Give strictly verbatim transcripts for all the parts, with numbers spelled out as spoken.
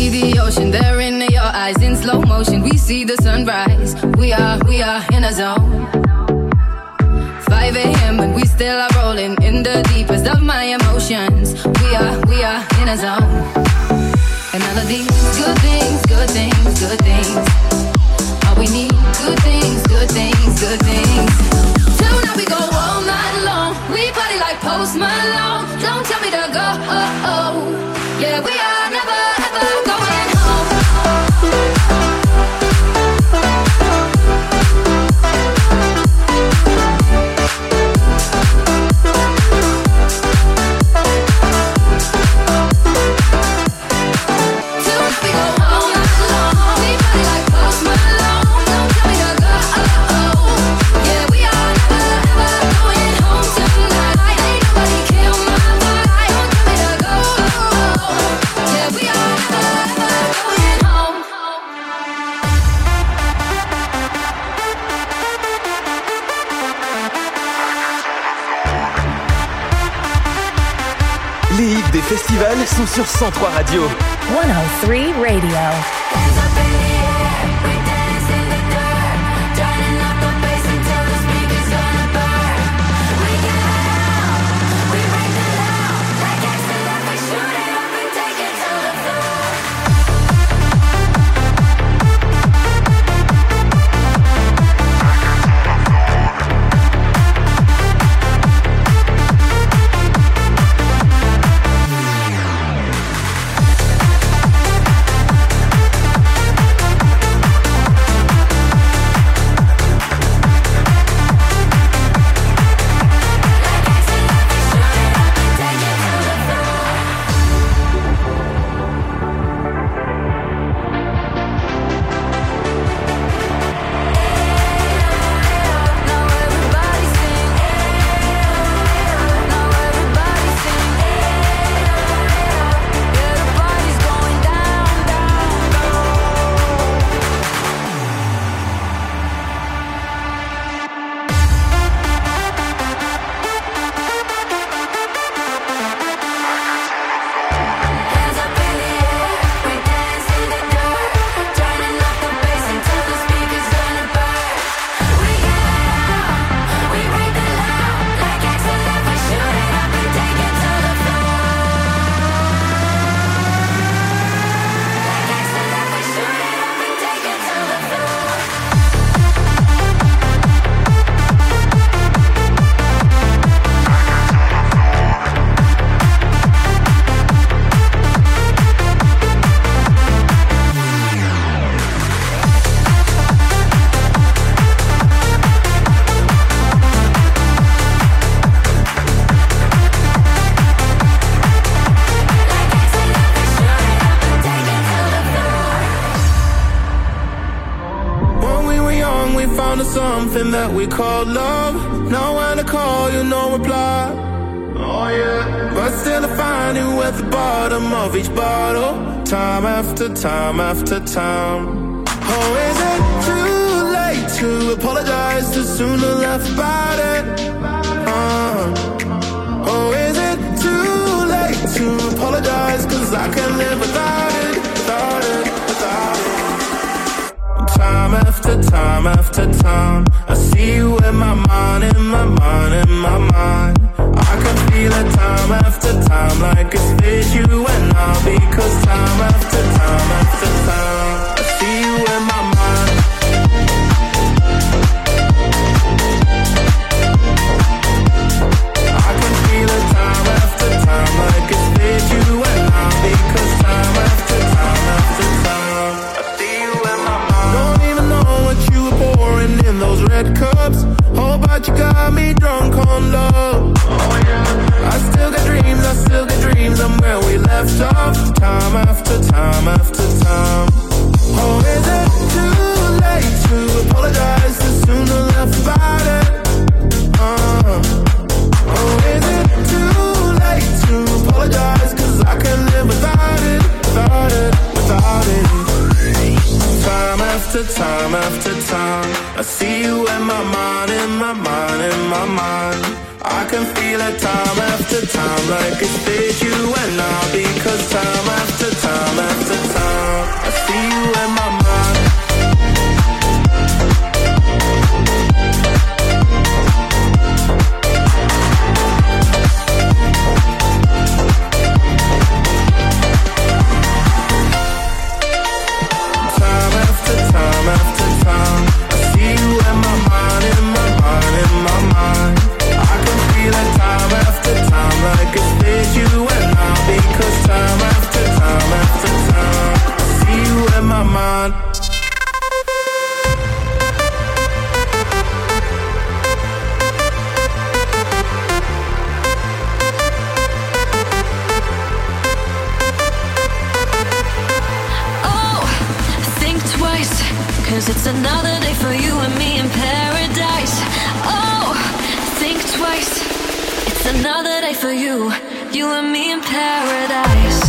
the ocean, they're in your eyes. In slow motion, we see the sunrise. We are, we are in a zone. five a.m. and we still are rolling in the deepest of my emotions. We are, we are in a zone. And all of these good things, good things, good things. All we need, good things, good things, good things. Tonight we go all night long. We party like Post Malone. Don't tell me to go, oh, oh. Yeah, we are never, ever going home. Les hits des festivals sont sur cent trois Radio. one oh three Radio. Something that we call love. Now when I call you, no reply. Oh yeah. But still I find you at the bottom of each bottle, time after time after time. Oh, is it too late to apologize? Too soon to laugh about it. uh. Oh, is it too late to apologize? Cause I can't live without it, without it, without it. Time after time after time, I see you in my mind, in my mind, in my mind. I can feel it time after time, like it's fit you and I. Because time after time after time, I see you in my mind. I can feel it time after time, like it's fit you and I. Because time after time after time, I see you in my mind. Don't even know what you were pouring in those red cups. Oh, but you got me drunk on love. Oh yeah. I still got dreams, I still got dreams. I'm where we left off, time after time after time. Oh, is it too late to apologize? Too soon to laugh about it. Uh. Oh, is it too late to apologize? Cause I can't live without it, without it, without it. Time after time after time, I see you in my mind, in my mind, in my mind. I can feel it time after time, like it's fit you and I. Because time after time after time, 'cause it's another day for you and me in paradise. Oh, think twice. It's another day for you, you and me in paradise.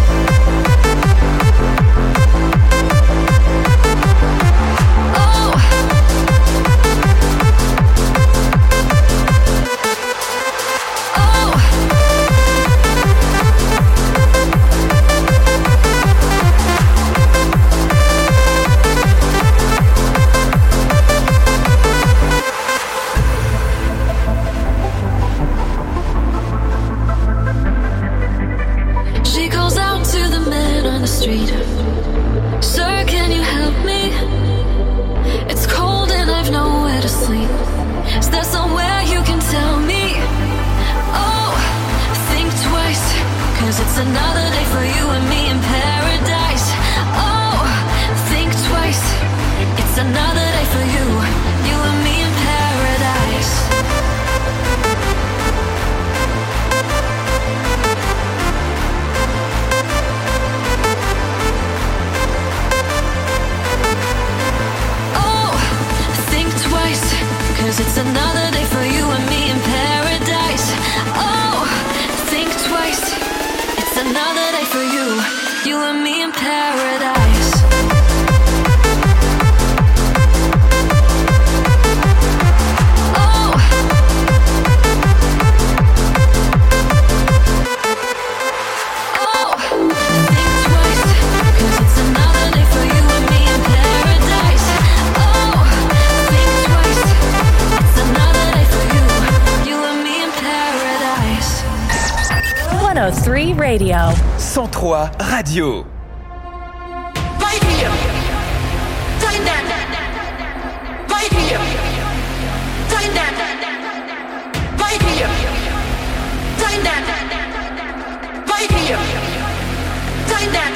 Radio. cent trois Radio. Right here. Time that. Right here. Time that. Right here. Time that. Right here. Time that.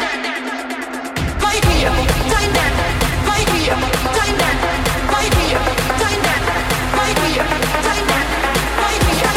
Right here. Time that. Right here. Time that. Right here. Time that. Right here. Time that. Right here.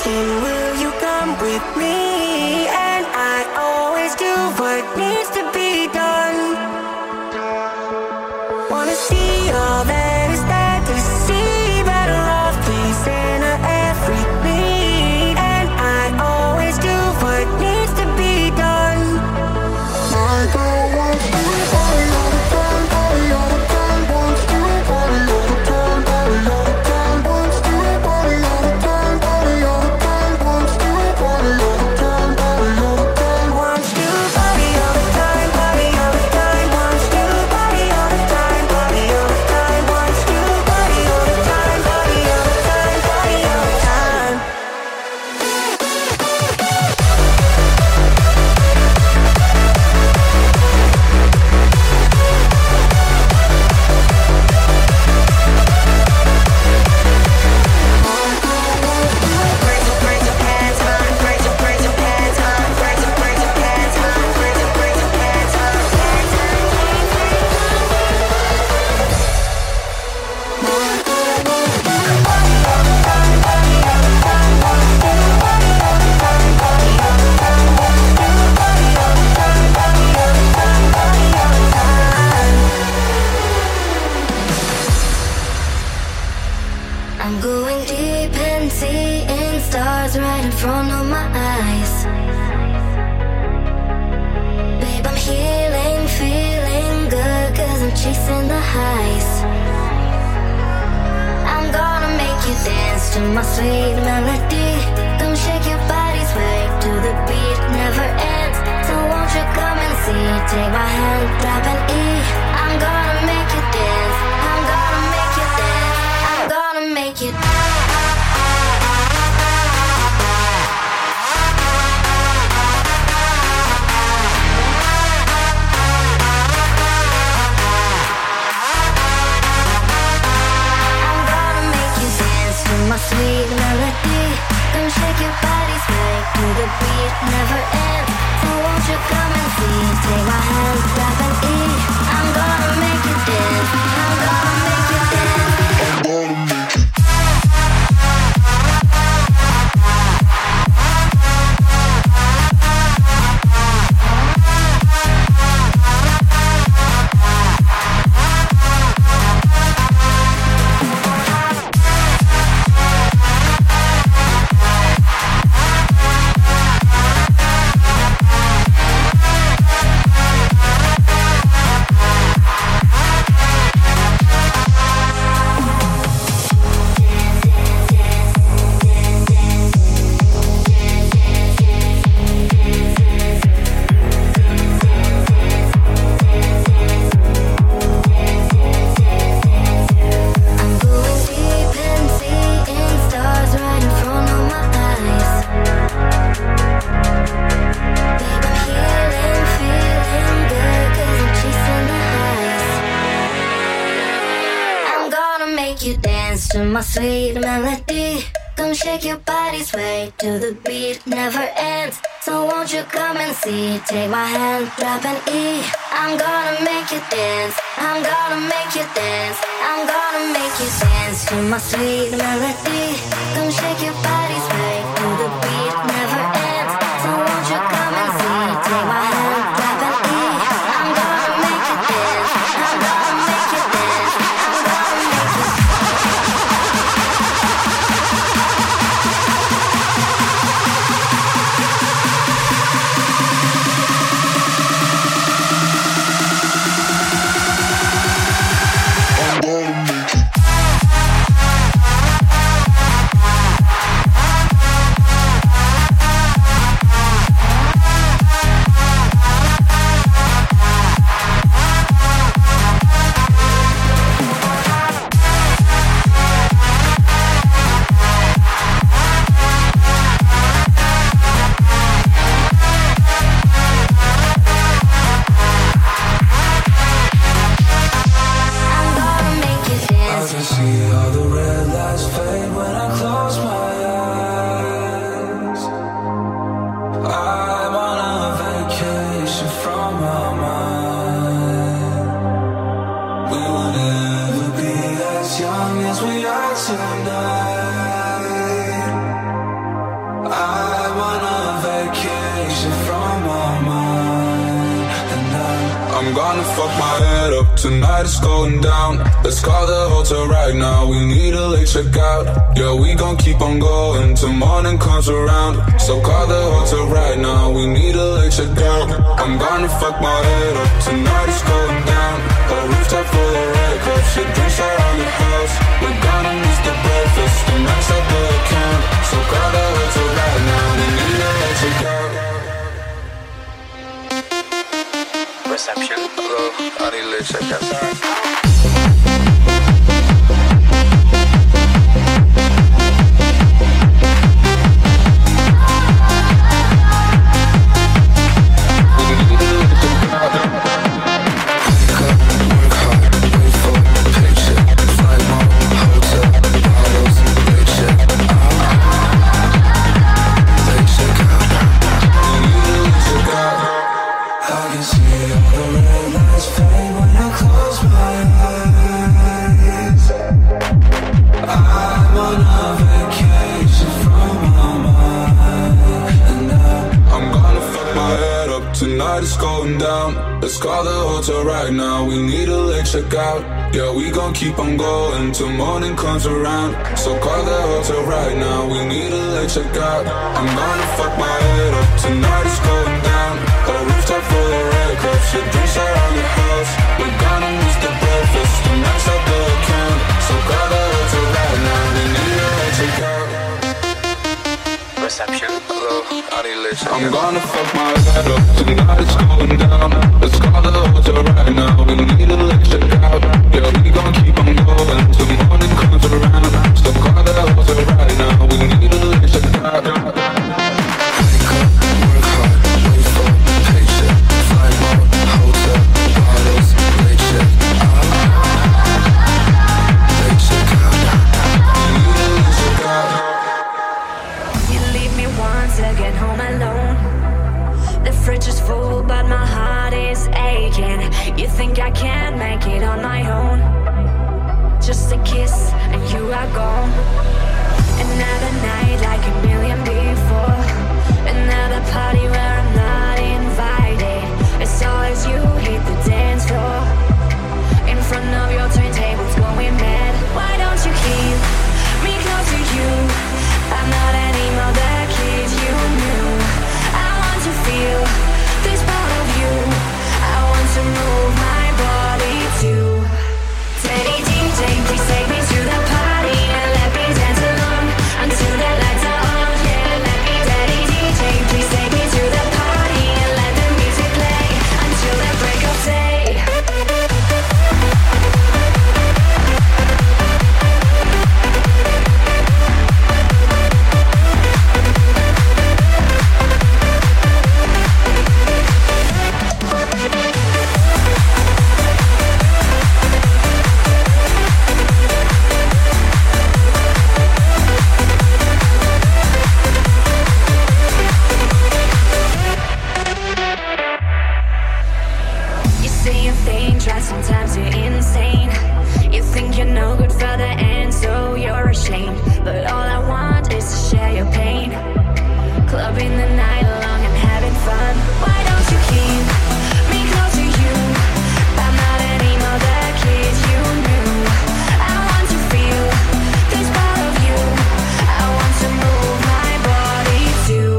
asking, will you come with me? And I always do what needs to be done. Wanna see all that is there to see, better love, peace in every beat. And I always do what needs to be done. My girl wants to party all the time, party all the time, wants to party all the time, party all the time, wants to party all the time, party all the time, wants to party all the time, party all the time, wants to party all the time, party all the time, wants to party all the time, party all the time, wants to party all the time, party all the time, party all the time. Raise your, raise your hands high, raise your, raise your hands high, raise your, raise your hands high, raise your, raise your hands I'm going deep and seeing stars right in front of my eyes. Babe, I'm healing, feeling good, cause I'm chasing the highs. I'm gonna make you dance to my sweet melody. Come shake your body, sway to the beat, never ends. So won't you come and see, take my hand, grab an E. I'm gonna make you dance, I'm gonna make you dance, I'm gonna make you dance. I'm gonna make you dance to my sweet melody. Come shake your body, sway to the beat, never ends. So won't you come and see, take my hand, grab an E. I'm gonna make you dance, I'm gonna make you dance. I'm gonna make you my sweet melody. Come shake your body, sway to the beat, never ends. So won't you come and see, take my hand, grab an E. I'm gonna make you dance, I'm gonna make you dance, I'm gonna make you dance to my sweet melody. Come shake your body, sway to the beat, never ends. So won't you come and see, take my hand, grab an E. I'm gonna make you dance, I'm gonna make you dance, I'm gonna make you dance. fuck my head up. Tonight it's going down. Let's call the hotel right now. We need a late checkout. Yeah, we gon' keep on going till morning comes around. So call the hotel right now. We need a late checkout. I'm gonna fuck my head up. Tonight it's going down. A rooftop full of red cups. Shit drinks around the house. We're gonna miss the breakfast. The max out the account. So call the hotel right now. We need a late checkout. Reception. Hello, I need a late checkout. Sorry. It's going down. Let's call the hotel right now. We need a late checkout. Yeah, we gon' keep on going till morning comes around. So call the hotel right now. We need a late checkout. I'm gonna fuck my head up. Tonight it's going down. A rooftop full of red cups. Shit drinks around the house. We're gonna miss the breakfast. The max out the account. So call the hotel right now. We need a late checkout. Reception. Hello, I need a late checkout. I'm gonna fuck my head up. Tonight it's going down. Let's call the hotel right now. We need a late checkout. Yeah, we gon' keep on going till morning comes around. So call the hotel right now. We need a late checkout. Wake up, work hard, wait for paycheck. Flight mode, hotel, bottles, late check out. Late check out. We need a late checkout. You leave me once again home alone. The fridge is full, but my heart is aching. You think I can't make it on my own? Just a kiss and you are gone. Another night like a million before. Another party where I'm not invited. It's always you hit the dance floor. In front of your turntables going mad. Why don't you keep me close to you? I'm not anymore the kid you knew. I want to feel this part of you. I want to move my body too. Teddy D J, please take me to the party and let me dance along until the lights are on. Yeah, let me, Daddy D J, please take me to the party and let the music play until the break of day. Sometimes you're insane. You think you're no good for the end, so you're ashamed. But all I want is to share your pain. Clubbing the night long and having fun. Why don't you keep me close to you? I'm not anymore the kid you knew. I want to feel this part of you. I want to move my body too.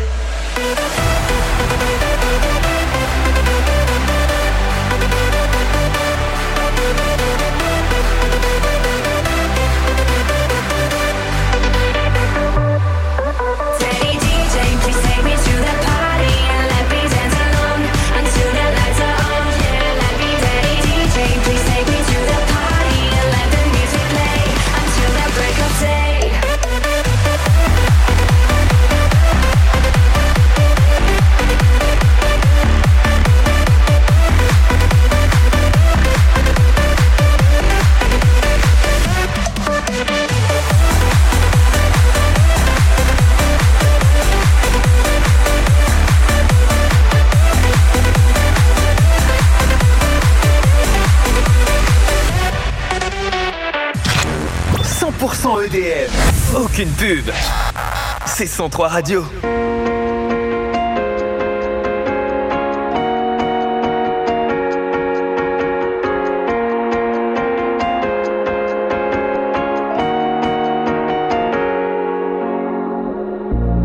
E D M. Aucune pub. C'est cent trois Radio. I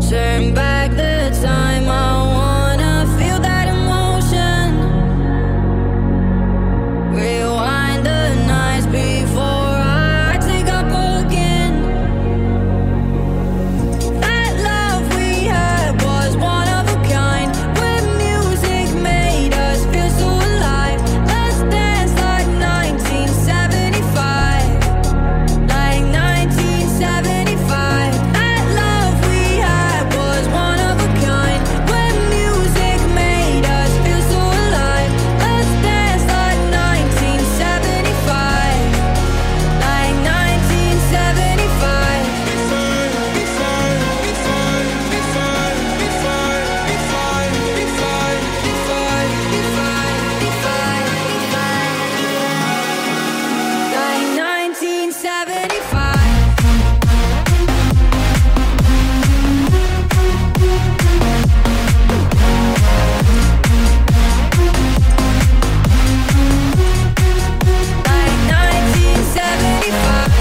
Turn back the time, I wanna feel that emotion. Rewind the nights before I take up again. That love we had was one of a kind. When music made us feel so alive. Let's dance like nineteen seventy-five. Like nineteen seventy-five. That love we had was one of a kind. When music made us feel so alive. Let's dance like nineteen seventy-five. Like nineteen seventy-five. Like nineteen seventy-five. Like nineteen seventy-five.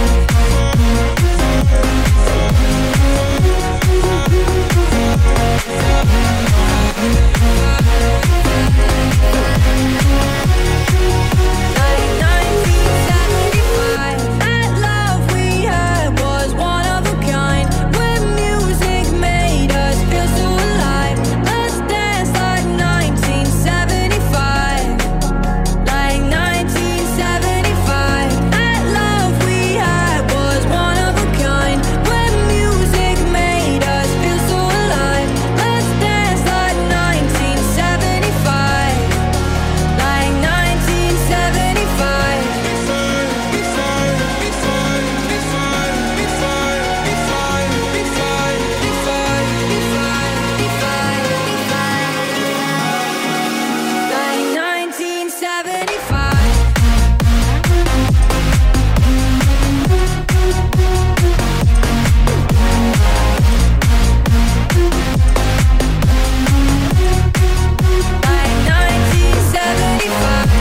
Like nineteen seventy-five. That love we had was one of a kind. When music made us feel so alive. Let's dance like nineteen seventy-five. Like nineteen seventy-five. That love we had was one of a kind. When music made us feel so alive. Let's dance like nineteen seventy-five. Like nineteen seventy-five. Like nineteen seventy-five. Like nineteen seventy-five.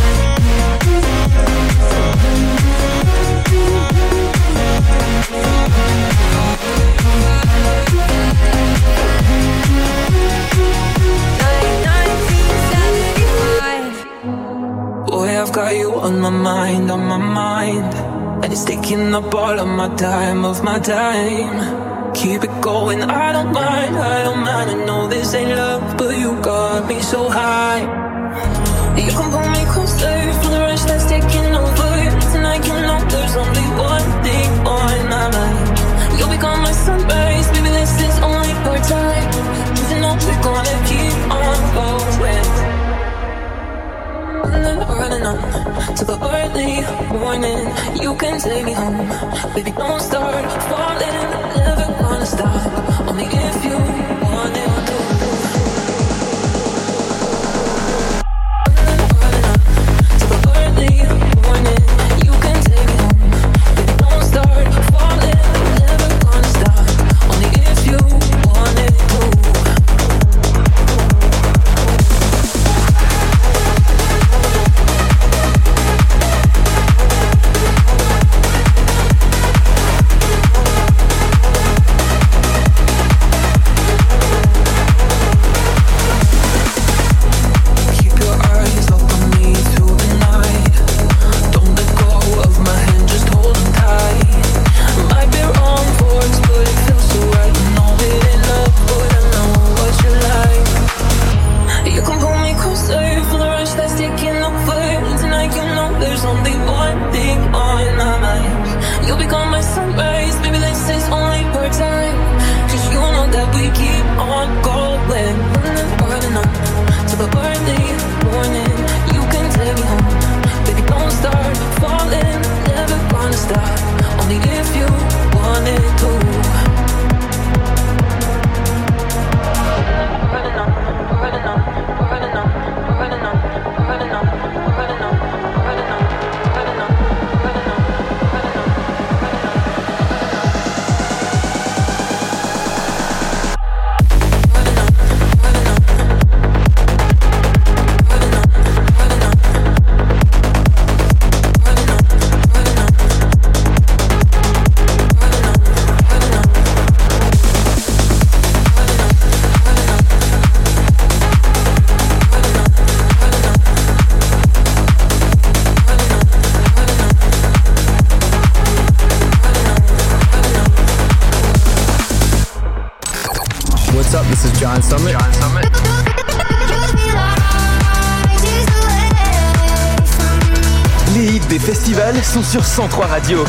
Like nineteen seventy-five. Boy, I've got you on my mind, on my mind. And it's taking up all of my time, of my time. Keep it going, I don't mind, I don't mind. I know this ain't love, but you got me so high. You can pull me closer from the rush that's taking over. Tonight you know there's only one thing on my mind. You'll become my sunrise, baby, this is only your time. You know we're gonna keep on going. Running on to the early morning. You can take me home, baby. Don't start falling, never gonna stop. Only if you want it. Running on to the early morning. You can take me home, baby. Don't start falling, never gonna stop. Only if you want it to. What's up? This is John Summit. John Summit. Les hits des festivals sont sur cent trois Radio.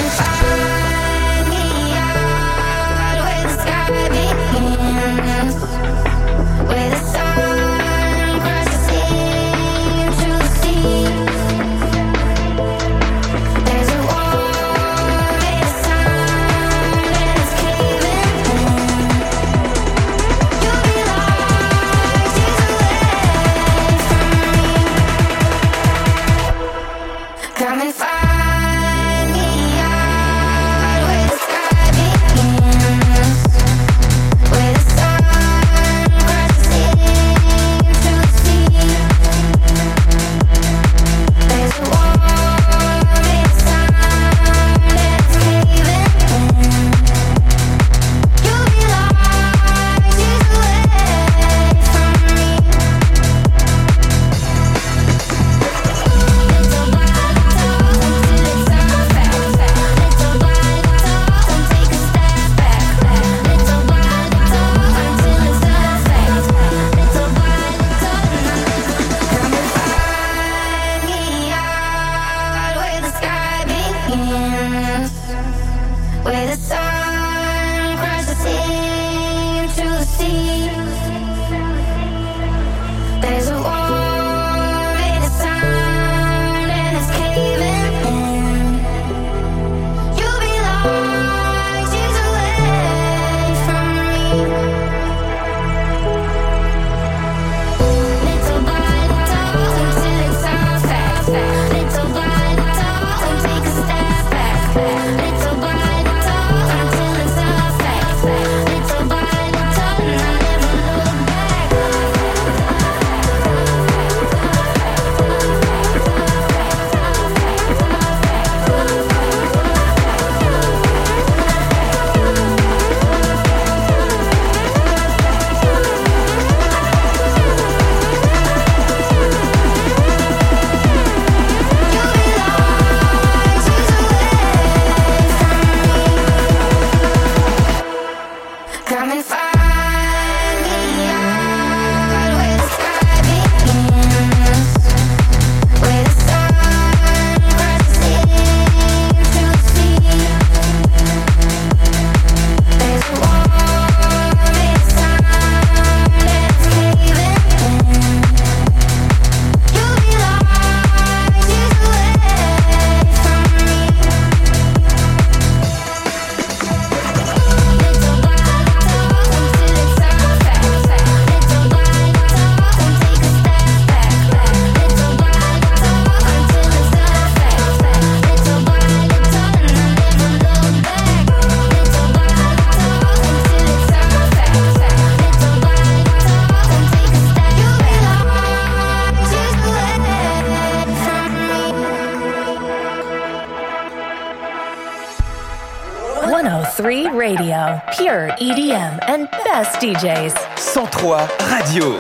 one oh three Radio, pure E D M and best D Js. cent trois Radio.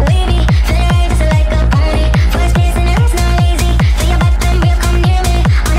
First place in the rest, not lazy. Feel your back, then we'll come near me.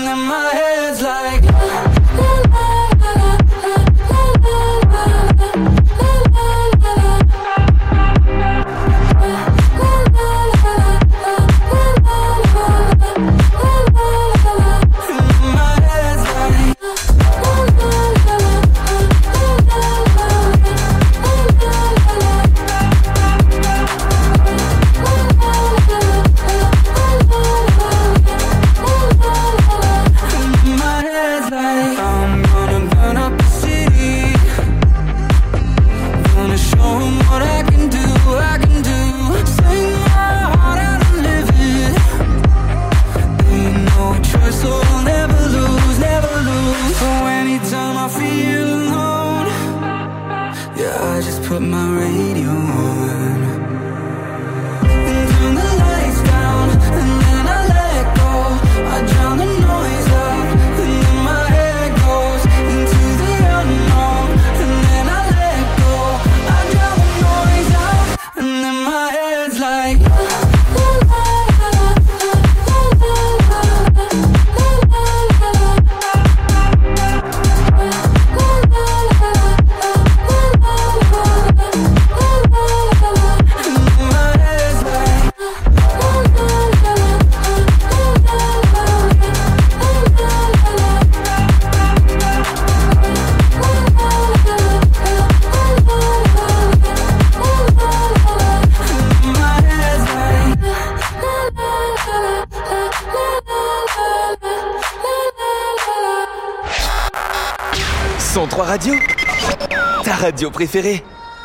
then my head's like cent trois Radio, ta radio préférée.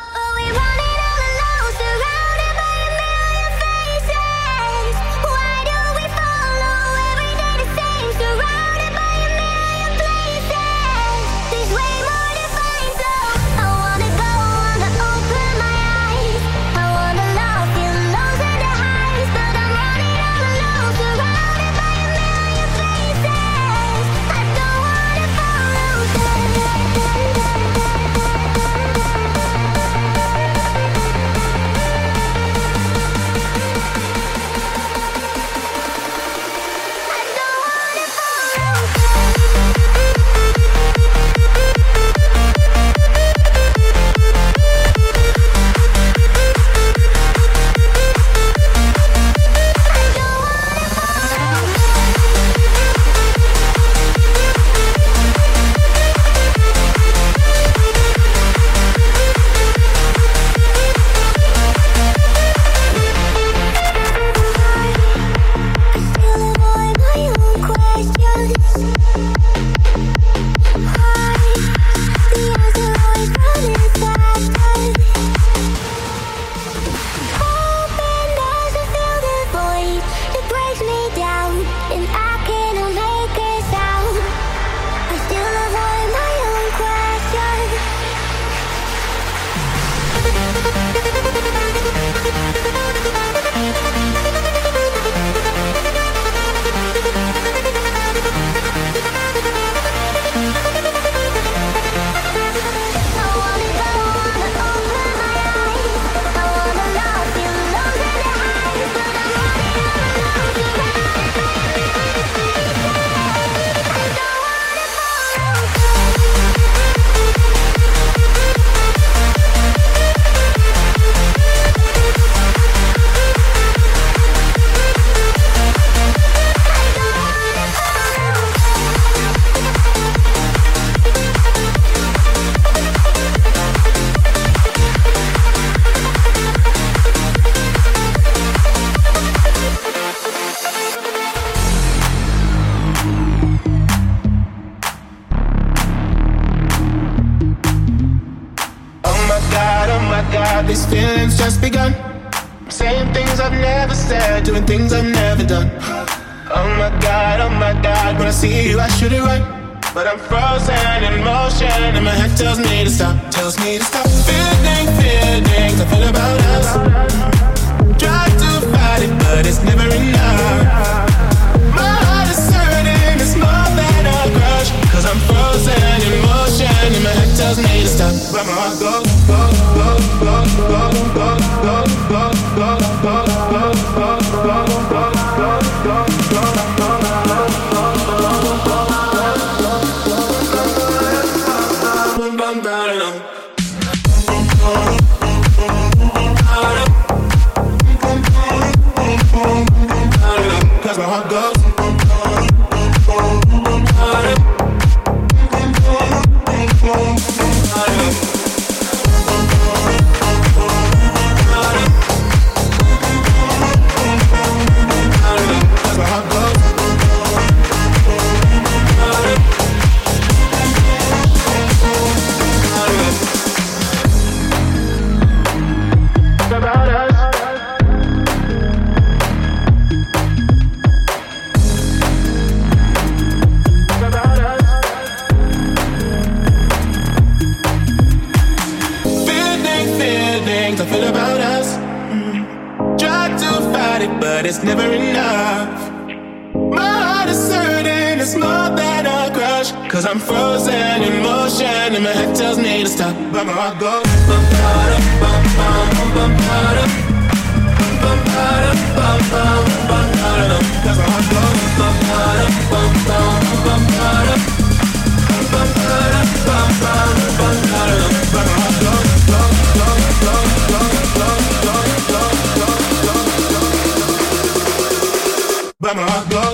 These feelings just begun. I'm saying things I've never said, doing things I've never done. Oh my God, oh my God, when I see you I should it right, but I'm frozen in motion and my head tells me to stop, tells me to stop. Feeling, feelings I feel about us. Try to fight it, but it's never enough. My heart is hurting, it's more than a crush, cause I'm frozen in motion and my head tells me to stop. But my heart goes, goes, goes, goes, goes, goes, goes, goes, goes, goes, goes, goes, goes, goes, goes, goes, goes, goes, goes, goes. it's more than a crush. Cause I'm frozen in motion and my head tells me to stop, but my heart goes bum bada bum bum bum bada bum bada bum bum bum bada. Cause my heart goes bum bada bum bum bum bada bum bada bum bum bum bada. But my heart goes goes goes goes goes goes goes goes goes goes. But my heart goes.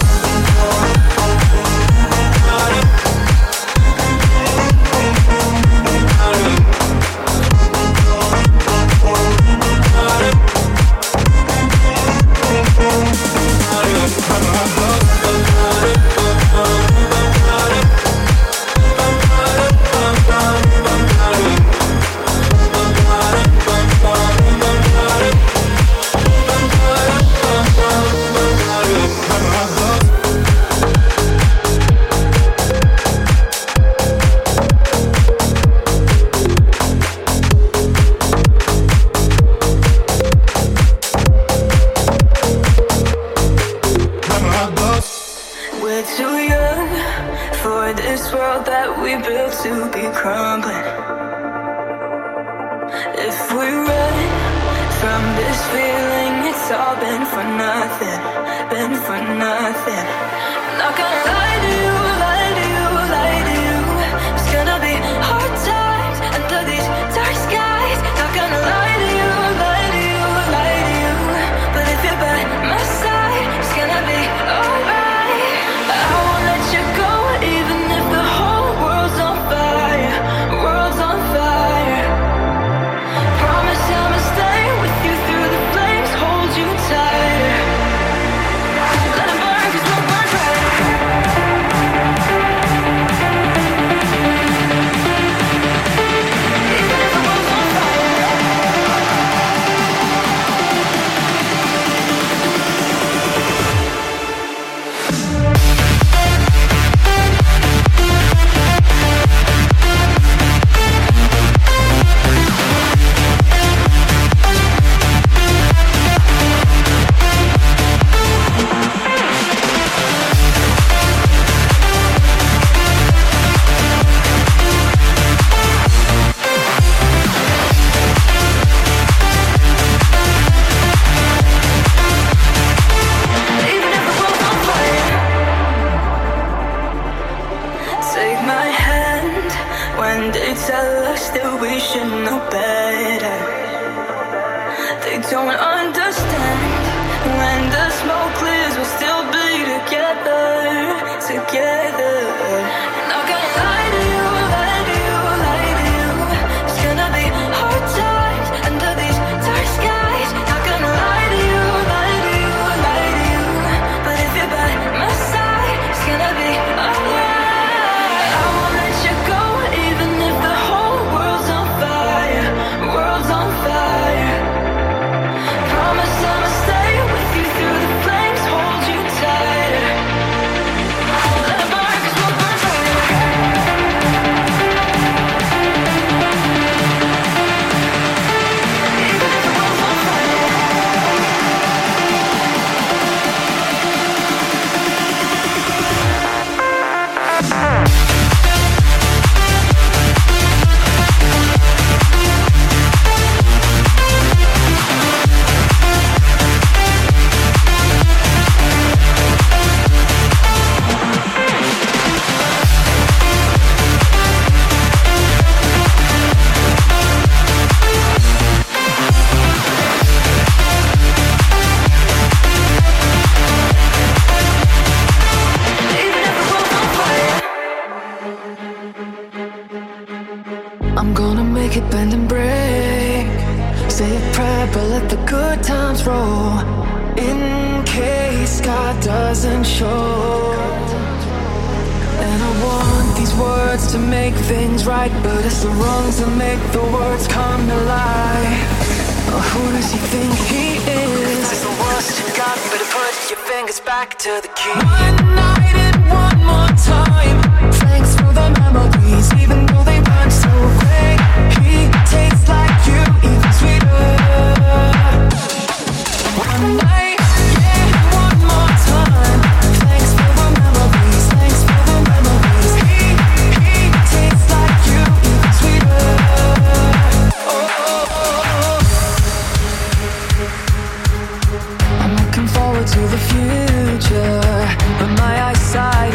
One night, yeah, one more time. Thanks for the memories, thanks for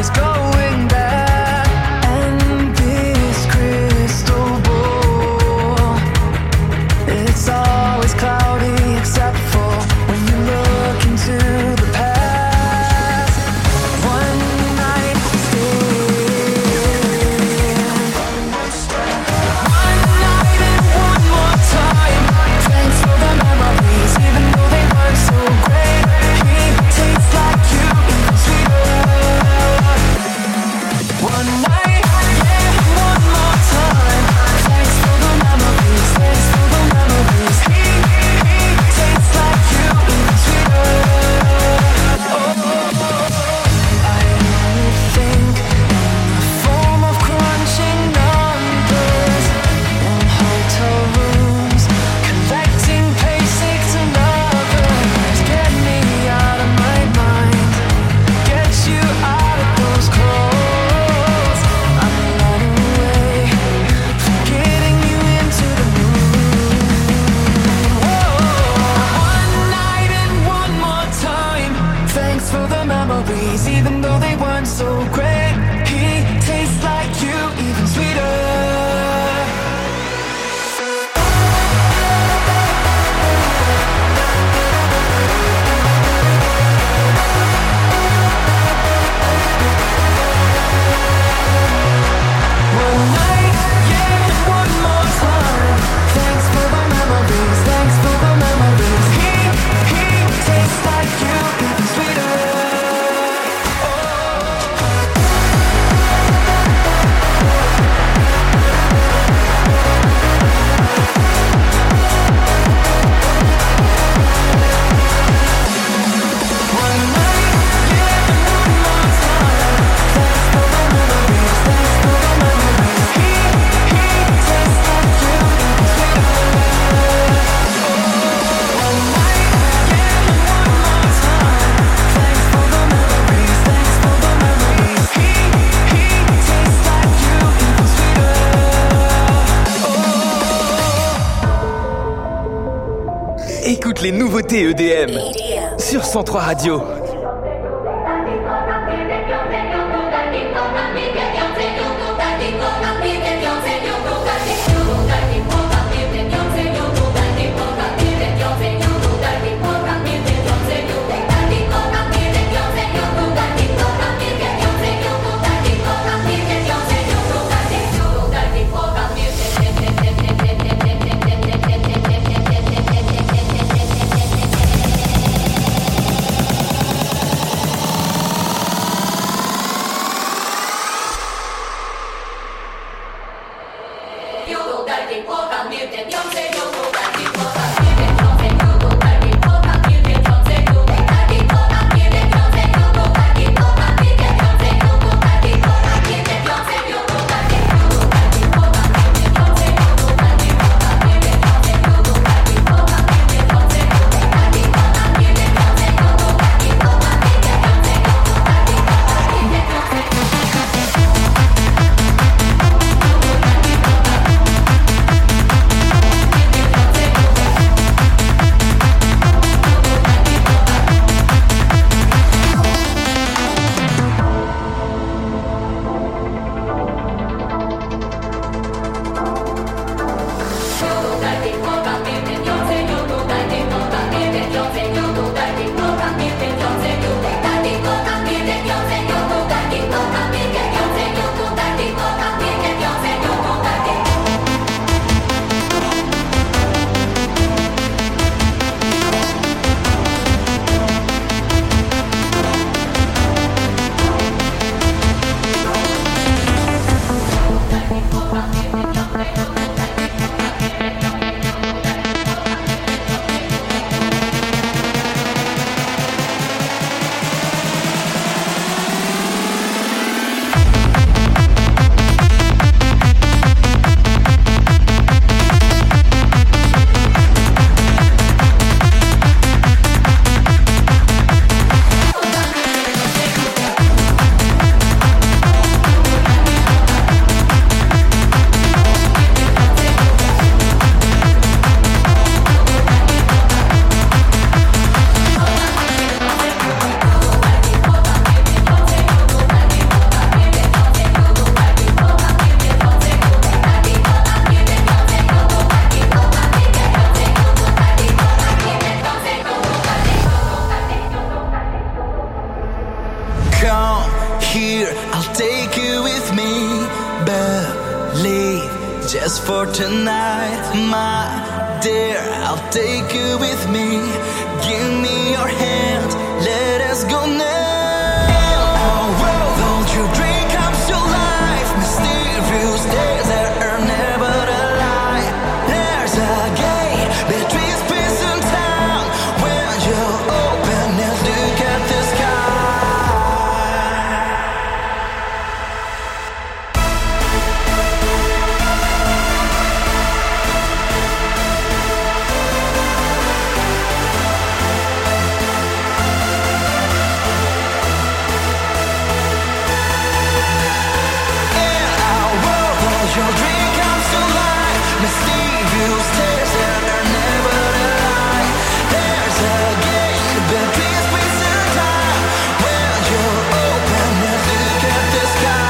always going back. And this crystal ball, it's always cloudy except for when you look into the past. One night stand, one night and one more time. Thanks for the memories, even though they weren't so great. He tastes like you, even sweeter. One night, yeah, one more time. Thanks for the memories, thanks for the memories. He, he tastes like you, even sweeter. Oh, I only think in the form of crunching numbers in hotel rooms, collecting basics and others. Get me out of my mind, get you out of those clothes. I'm running away, forgetting you into the moon. Whoa. One night and one more time. Thanks for the memories, even though they weren't so great. He tastes like you, even sweeter. One night, yeah, one more time. Thanks for the memories, thanks for the memories. He, he tastes like you, even sweeter. One night, yeah, one more time. Thanks for the memories, thanks for the memories. He, he tastes like you, even sweeter. One night, yeah, one more time. Thanks for the memories, thanks for the memories. He, he tastes like you, even sweeter. Écoute les nouveautés E D M sur cent trois Radio. Oh, just for tonight, my dear. I'll take you with me. Give me your hand, let us go now. Oh, world, don't you dream comes to life? Mysterious days that are never a lie. There's a gate between space and time. When you open it, look at the sky. Your dream comes to life. Mysterious days that are never a lie. There's a gate between space and time. When you open it, look at the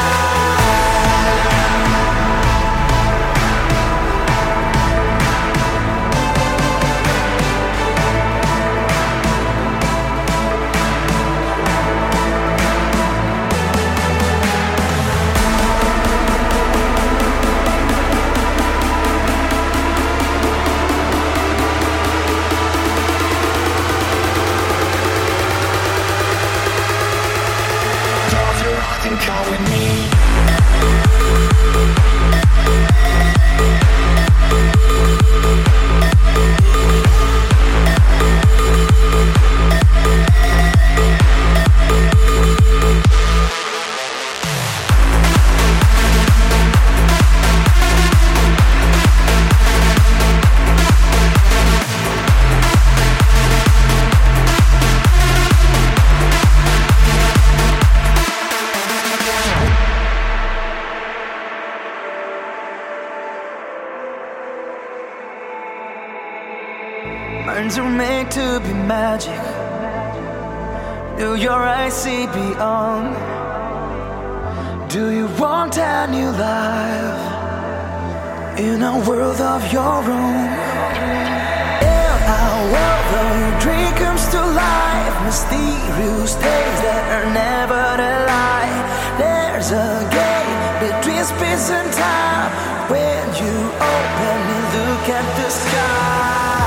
come with me. Minds are made to be magic. Do your eyes see beyond? Do you want a new life in a world of your own? In a world where your dream comes to life. Mysterious days that are never a lie. There's a gate between space and time. When you open and look at the sky.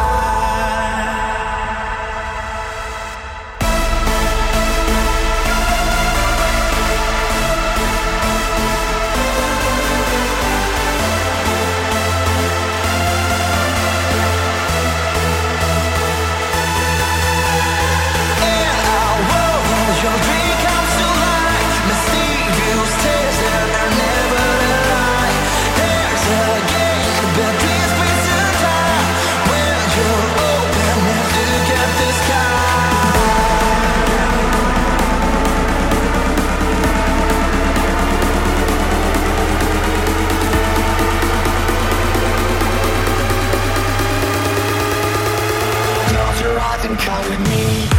Come with me.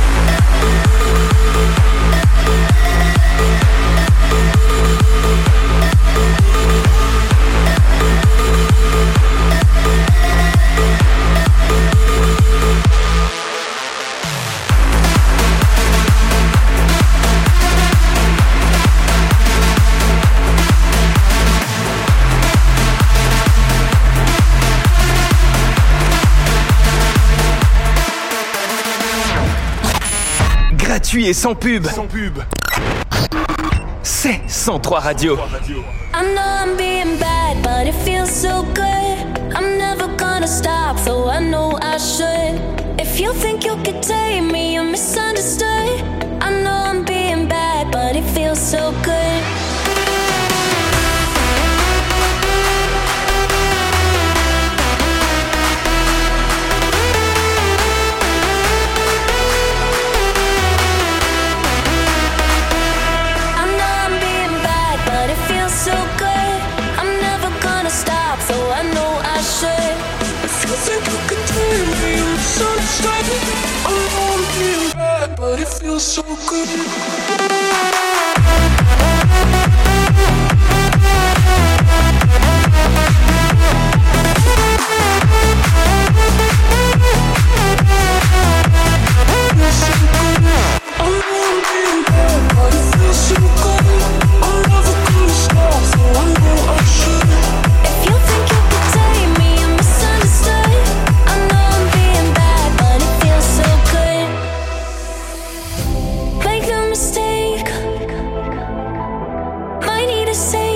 Gratuit et sans pub. Sans pub. C'est cent trois Radio. I know I'm being bad, but it feels so good. I'm never gonna stop, though I know I should. If you think you could tame me, you're misunderstood. I know I'm being bad, but it feels so good. So good, I'm never gonna stop, so I know I should. If you think you could tame me, you're misunderstood. I know I'm being bad, but it feels so good. If you think you could to say